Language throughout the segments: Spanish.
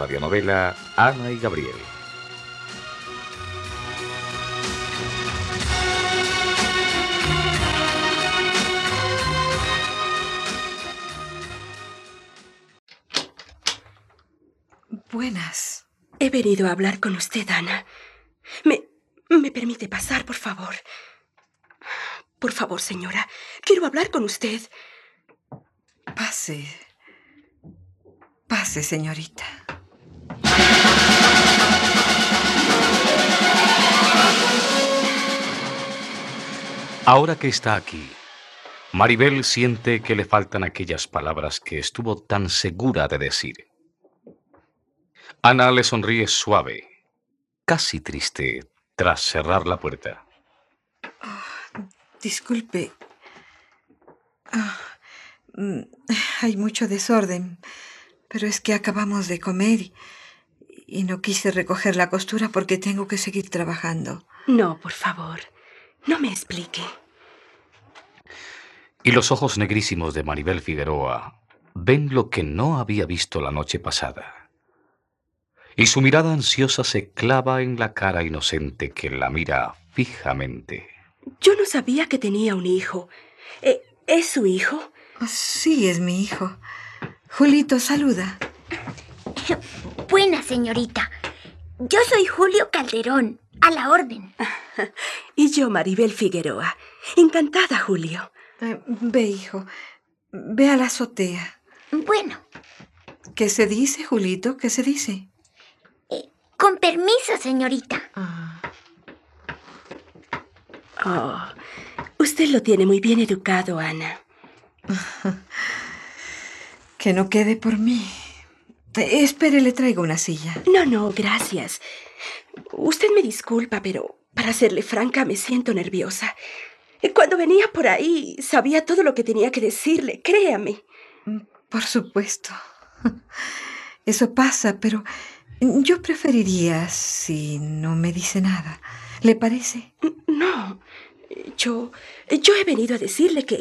radionovela Ana y Gabriel. Buenas. He venido a hablar con usted, Ana. ¿Me permite pasar, por favor? Por favor, señora. Quiero hablar con usted. Pase. Pase, señorita. Ahora que está aquí, Maribel siente que le faltan aquellas palabras que estuvo tan segura de decir. Ana le sonríe suave, casi triste, tras cerrar la puerta. Disculpe. Hay mucho desorden, pero es que acabamos de comer y no quise recoger la costura porque tengo que seguir trabajando. No, por favor, no me explique. Y los ojos negrísimos de Maribel Figueroa ven lo que no había visto la noche pasada. Y su mirada ansiosa se clava en la cara inocente que la mira fijamente. Yo no sabía que tenía un hijo. ¿Es su hijo? Sí, es mi hijo. Julito, saluda. Buena, señorita. Yo soy Julio Calderón, a la orden. Y yo, Maribel Figueroa. Encantada, Julio. Ve, hijo. Ve a la azotea. Bueno. ¿Qué se dice, Julito? ¿Qué se dice? Con permiso, señorita. Oh, usted lo tiene muy bien educado, Ana. Que no quede por mí. Espere, le traigo una silla. No, gracias. Usted me disculpa, pero para serle franca me siento nerviosa. Cuando venía por ahí sabía todo lo que tenía que decirle, créame. Por supuesto. Eso pasa, pero yo preferiría si no me dice nada. ¿Le parece? No, yo he venido a decirle que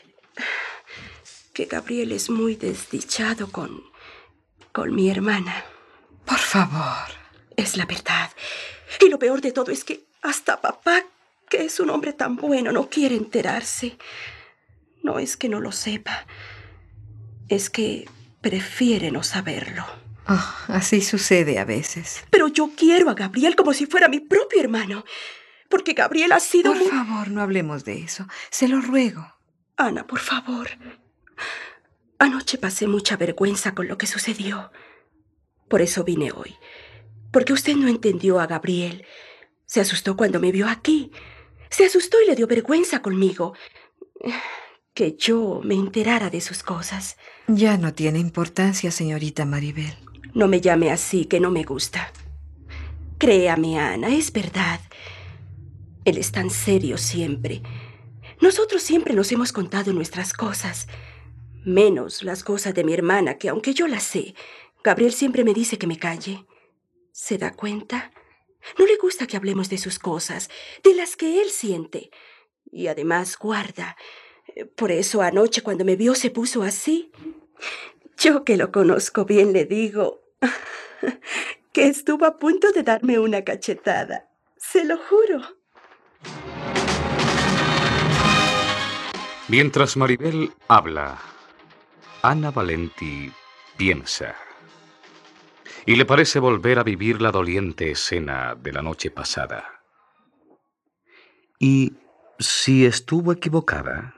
Gabriel es muy desdichado con mi hermana. Por favor. Es la verdad. Y lo peor de todo es que hasta papá, que es un hombre tan bueno, no quiere enterarse. No es que no lo sepa. Es que prefiere no saberlo. Así sucede a veces. Pero yo quiero a Gabriel como si fuera mi propio hermano. Porque Gabriel ha sido Por favor, no hablemos de eso. Se lo ruego. Ana, por favor. Anoche pasé mucha vergüenza con lo que sucedió. Por eso vine hoy. Porque usted no entendió a Gabriel. Se asustó cuando me vio aquí. Se asustó y le dio vergüenza conmigo. Que yo me enterara de sus cosas. Ya no tiene importancia, señorita Maribel. No me llame así, que no me gusta. Créame, Ana, es verdad. Él es tan serio siempre. Nosotros siempre nos hemos contado nuestras cosas. Menos las cosas de mi hermana, que aunque yo las sé, Gabriel siempre me dice que me calle. ¿Se da cuenta? No le gusta que hablemos de sus cosas, de las que él siente. Y además guarda. Por eso anoche cuando me vio se puso así. Yo que lo conozco bien le digo que estuvo a punto de darme una cachetada. Se lo juro. Mientras Maribel habla, Ana Valenti piensa. Y le parece volver a vivir la doliente escena de la noche pasada. ¿Y si estuvo equivocada?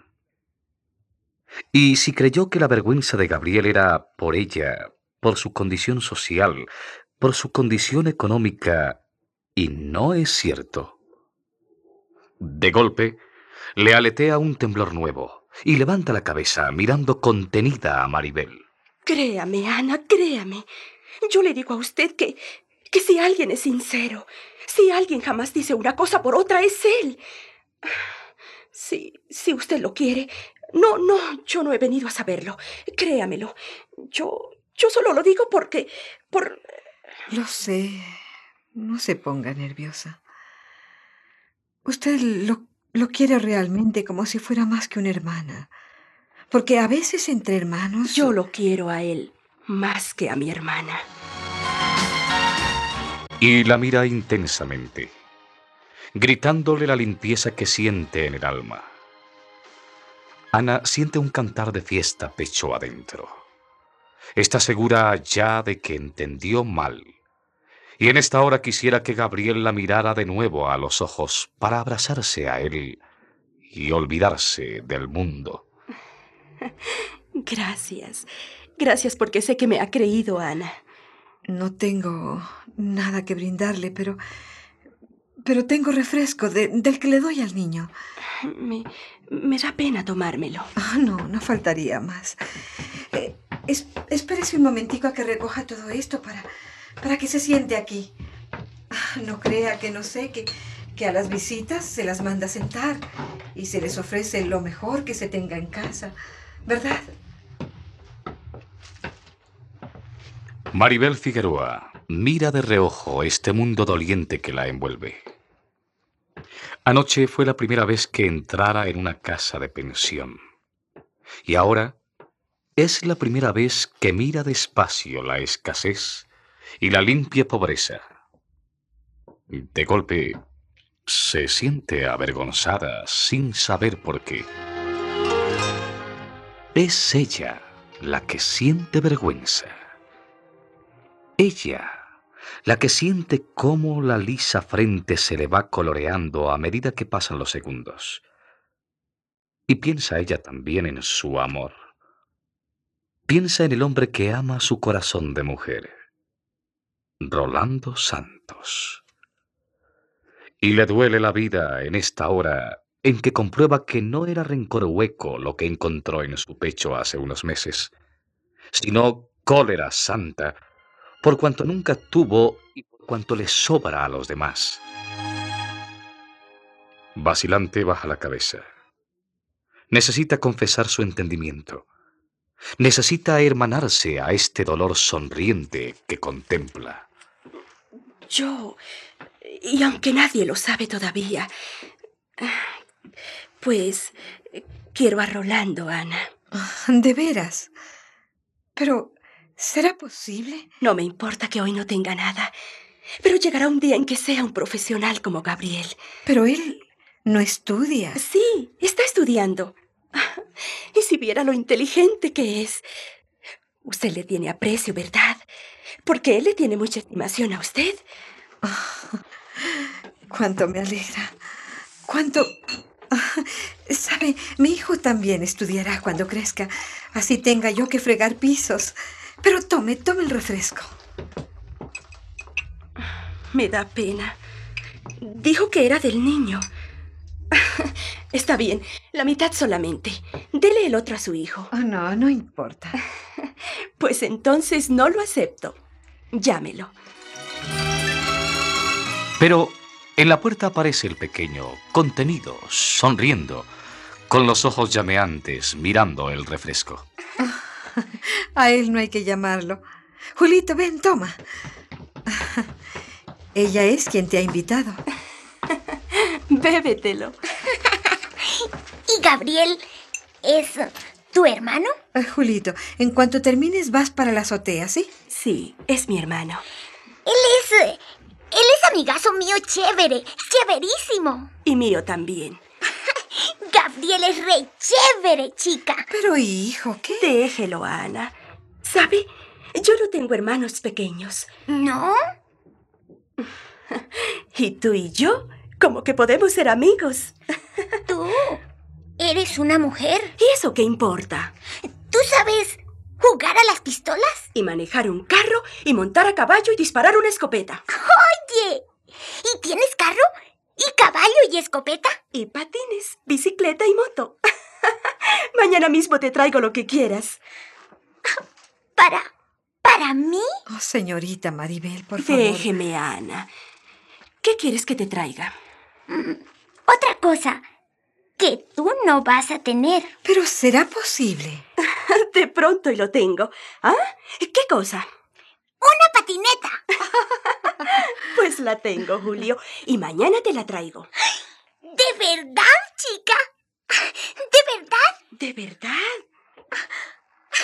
¿Y si creyó que la vergüenza de Gabriel era por ella, por su condición social, por su condición económica, y no es cierto? De golpe, le aletea un temblor nuevo y levanta la cabeza mirando contenida a Maribel. Créame, Ana, créame. Yo le digo a usted que si alguien es sincero, si alguien jamás dice una cosa por otra, es él. Si usted lo quiere. No, yo no he venido a saberlo. Créamelo. Yo solo lo digo por... Lo sé. No se ponga nerviosa. Usted lo quiere realmente como si fuera más que una hermana. Porque a veces entre hermanos... Yo lo quiero a él más que a mi hermana. y la mira intensamente, gritándole la limpieza que siente en el alma. Ana siente un cantar de fiesta pecho adentro. Está segura ya de que entendió mal, y en esta hora quisiera que Gabriel la mirara de nuevo a los ojos para abrazarse a él y olvidarse del mundo. Gracias. Gracias porque sé que me ha creído, Ana. No tengo nada que brindarle, pero tengo refresco del que le doy al niño. Me da pena tomármelo. No faltaría más. Espérese un momentico a que recoja todo esto para que se siente aquí. No crea que no sé que a las visitas se las manda a sentar y se les ofrece lo mejor que se tenga en casa, ¿verdad? Maribel Figueroa mira de reojo este mundo doliente que la envuelve. Anoche fue la primera vez que entrara en una casa de pensión. Y ahora es la primera vez que mira despacio la escasez y la limpia pobreza. De golpe se siente avergonzada sin saber por qué. Es ella la que siente vergüenza. Ella, la que siente cómo la lisa frente se le va coloreando a medida que pasan los segundos. Y piensa ella también en su amor. Piensa en el hombre que ama su corazón de mujer, Rolando Santos. Y le duele la vida en esta hora en que comprueba que no era rencor hueco lo que encontró en su pecho hace unos meses, sino cólera santa, por cuanto nunca tuvo y por cuanto le sobra a los demás. Vacilante baja la cabeza. Necesita confesar su entendimiento. Necesita hermanarse a este dolor sonriente que contempla. Y aunque nadie lo sabe todavía, pues quiero a Rolando, Ana. ¿De veras? Pero, ¿será posible? No me importa que hoy no tenga nada, pero llegará un día en que sea un profesional como Gabriel. Pero él no estudia. Sí, está estudiando. Y si viera lo inteligente que es. Usted le tiene aprecio, ¿verdad? Porque él le tiene mucha estimación a usted. Cuánto me alegra. Cuánto... Sabe, mi hijo también estudiará cuando crezca. Así tenga yo que fregar pisos. Pero tome el refresco. Me da pena. Dijo que era del niño. Está bien, la mitad solamente. Dele el otro a su hijo. No importa. Pues entonces no lo acepto. Llámelo. Pero en la puerta aparece el pequeño, contenido, sonriendo, con los ojos llameantes, mirando el refresco. A él no hay que llamarlo. Julito, ven, toma. Ella es quien te ha invitado. Bébetelo. ¿Y Gabriel es tu hermano? Julito, en cuanto termines vas para la azotea, ¿sí? Sí, es mi hermano. Él es amigazo mío chévere, chéverísimo. Y mío también. Gabriel es re chévere, chica. Pero, hijo, ¿qué? Déjelo, Ana. ¿Sabe? Yo no tengo hermanos pequeños. ¿No? Y tú y yo, como que podemos ser amigos. ¿Tú eres una mujer? ¿Y eso qué importa? ¿Tú sabes jugar a las pistolas? Y manejar un carro, y montar a caballo, y disparar una escopeta. Oye, ¿y tienes carro? ¿Y caballo y escopeta? Y patines, bicicleta y moto. Mañana mismo te traigo lo que quieras. ¿Para mí? Oh, señorita Maribel, por favor. Déjeme, Ana. ¿Qué quieres que te traiga? Otra cosa que tú no vas a tener. Pero ¿será posible? De pronto y lo tengo. ¿Ah? ¿Qué cosa? ¡Una patineta! Pues la tengo, Julio. Y mañana te la traigo. ¿De verdad, chica? ¿De verdad? ¿De verdad?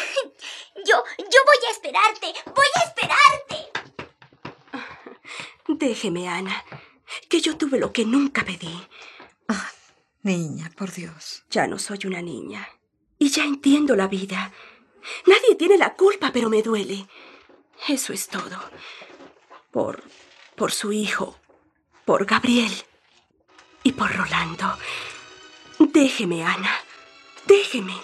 Yo voy a esperarte. ¡Voy a esperarte! Déjeme, Ana, que yo tuve lo que nunca pedí. Ah, niña, por Dios. Ya no soy una niña y ya entiendo la vida. Nadie tiene la culpa, pero me duele. Eso es todo. Por su hijo, por Gabriel y por Rolando. Déjeme, Ana. Déjeme.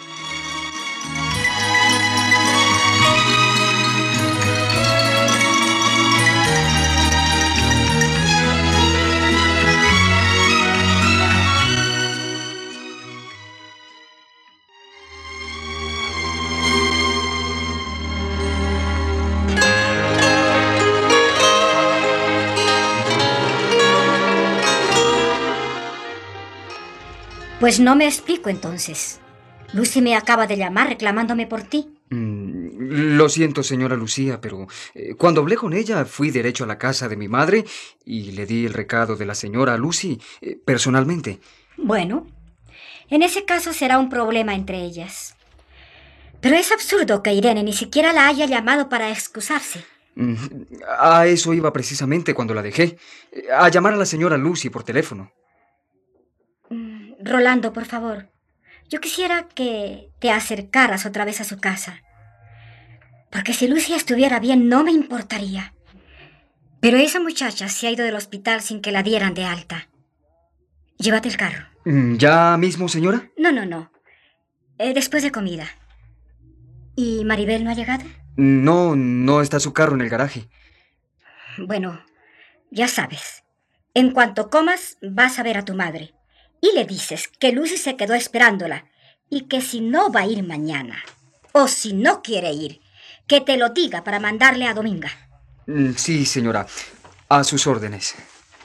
Pues no me explico entonces. Lucy me acaba de llamar reclamándome por ti. Lo siento, señora Lucía, pero cuando hablé con ella fui derecho a la casa de mi madre y le di el recado de la señora Lucy personalmente. Bueno, en ese caso será un problema entre ellas. Pero es absurdo que Irene ni siquiera la haya llamado para excusarse. A eso iba precisamente cuando la dejé, a llamar a la señora Lucy por teléfono. Rolando, por favor, yo quisiera que te acercaras otra vez a su casa. Porque si Lucy estuviera bien, no me importaría. Pero esa muchacha se ha ido del hospital sin que la dieran de alta. Llévate el carro. ¿Ya mismo, señora? No. Después de comida. ¿Y Maribel no ha llegado? No está su carro en el garaje. Bueno, ya sabes. En cuanto comas, vas a ver a tu madre. Y le dices que Lucy se quedó esperándola y que si no va a ir mañana, o si no quiere ir, que te lo diga para mandarle a Dominga. Sí, señora. A sus órdenes.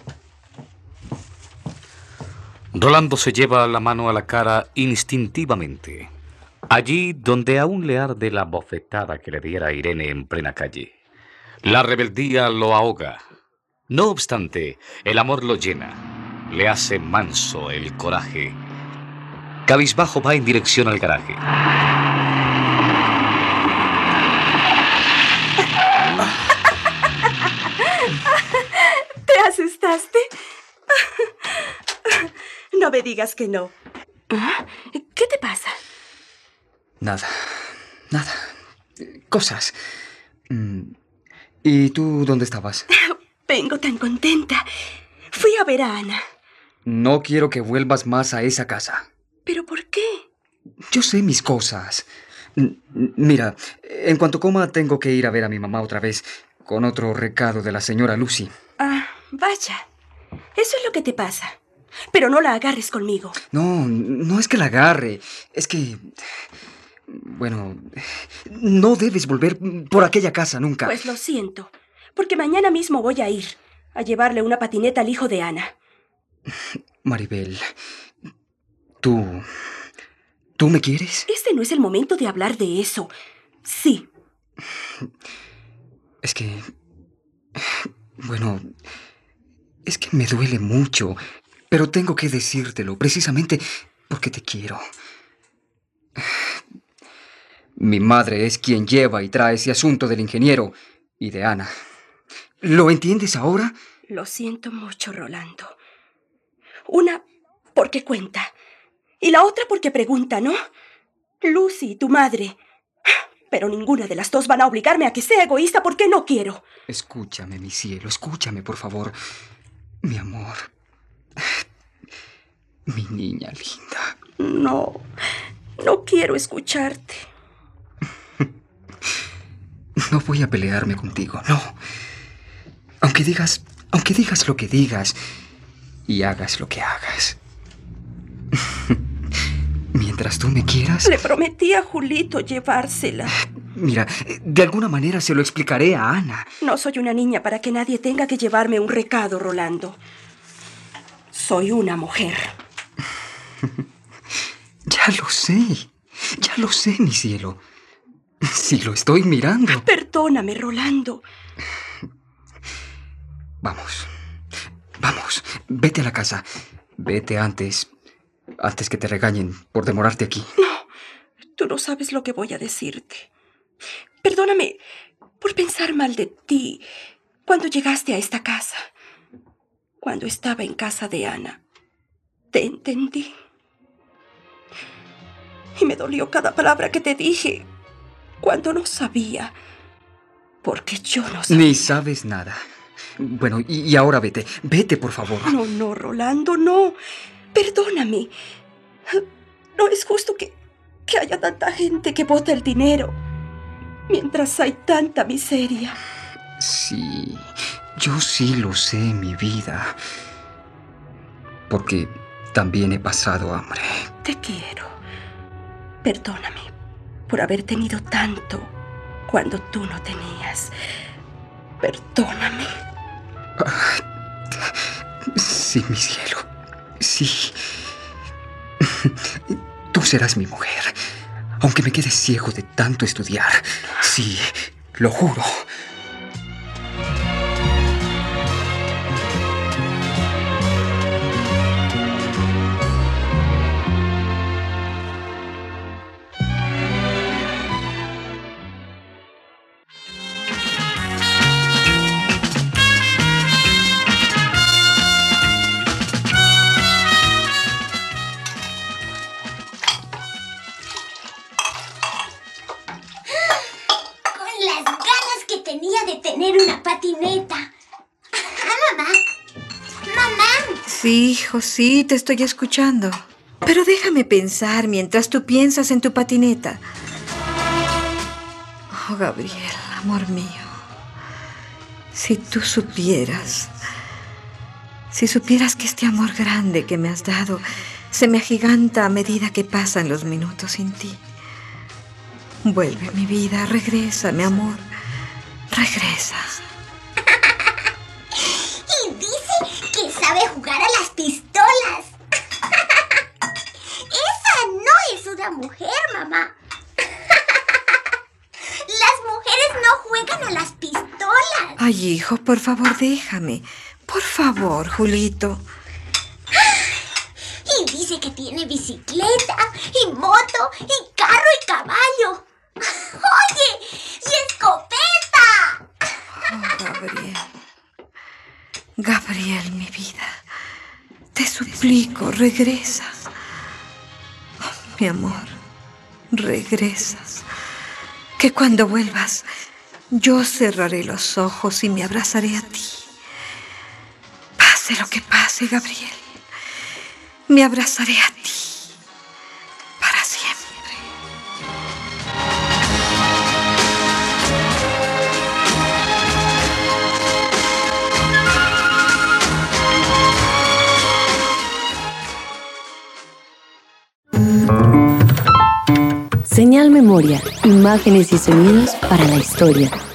Rolando se lleva la mano a la cara instintivamente, allí donde aún le arde la bofetada que le diera Irene en plena calle. La rebeldía lo ahoga. No obstante, el amor lo llena. Le hace manso el coraje. Cabizbajo va en dirección al garaje. ¿Te asustaste? No me digas que no. ¿Qué te pasa? Nada. Cosas. ¿Y tú dónde estabas? Vengo tan contenta. Fui a ver a Ana. No quiero que vuelvas más a esa casa. ¿Pero por qué? Yo sé mis cosas. Mira, en cuanto coma tengo que ir a ver a mi mamá otra vez, con otro recado de la señora Lucy. Ah, vaya. Eso es lo que te pasa. Pero no la agarres conmigo. No es que la agarre. Es que... Bueno, no debes volver por aquella casa nunca. Pues lo siento, porque mañana mismo voy a ir a llevarle una patineta al hijo de Ana. Maribel, ¿tú me quieres? Este no es el momento de hablar de eso. Sí. Es que... Bueno, es que me duele mucho, pero tengo que decírtelo precisamente porque te quiero. Mi madre es quien lleva y trae ese asunto del ingeniero y de Ana. ¿Lo entiendes ahora? Lo siento mucho, Rolando. Una porque cuenta y la otra porque pregunta, ¿no? Lucy, tu madre. Pero ninguna de las dos van a obligarme a que sea egoísta porque no quiero. Escúchame, mi cielo, escúchame, por favor. Mi amor. Mi niña linda. No quiero escucharte. No voy a pelearme contigo, no. Aunque digas lo que digas y hagas lo que hagas. Mientras tú me quieras... Le prometí a Julito llevársela. Mira, de alguna manera se lo explicaré a Ana. No soy una niña para que nadie tenga que llevarme un recado, Rolando. Soy una mujer. Ya lo sé, mi cielo. Si lo estoy mirando. Perdóname, Rolando. Vamos, vete a la casa. Vete antes que te regañen por demorarte aquí. No, tú no sabes lo que voy a decirte. Perdóname por pensar mal de ti, cuando llegaste a esta casa, cuando estaba en casa de Ana, te entendí. Y me dolió cada palabra que te dije cuando no sabía, porque yo no sabía. Ni sabes nada. Bueno, y ahora vete. Vete, por favor. No, Rolando, no. Perdóname. No es justo que haya tanta gente que bota el dinero mientras hay tanta miseria. Sí, yo sí lo sé, mi vida. Porque también he pasado hambre. Te quiero. Perdóname por haber tenido tanto cuando tú no tenías. Perdóname. Sí, mi cielo. Sí. Tú serás mi mujer, aunque me quede ciego de tanto estudiar. Sí, lo juro. Tenía de tener una patineta. Mamá. Sí, hijo, sí, te estoy escuchando. Pero déjame pensar mientras tú piensas en tu patineta. Oh, Gabriel, amor mío. Si tú supieras. Si supieras que este amor grande que me has dado se me agiganta a medida que pasan los minutos sin ti. Vuelve, mi vida, regresa, mi amor. Regresa. Y dice que sabe jugar a las pistolas. Esa no es una mujer, mamá. Las mujeres no juegan a las pistolas. Ay, hijo, por favor, déjame. Por favor, Julito. Y dice que tiene bicicleta, y moto, y carro, y caballo. ¡Oye! ¡Y escopeta! Oh, Gabriel. Gabriel, mi vida. Te suplico, regresa. Oh, mi amor, regresas. Que cuando vuelvas, yo cerraré los ojos y me abrazaré a ti. Pase lo que pase, Gabriel. Me abrazaré a ti. Para siempre. Señal Memoria, imágenes y sonidos para la historia.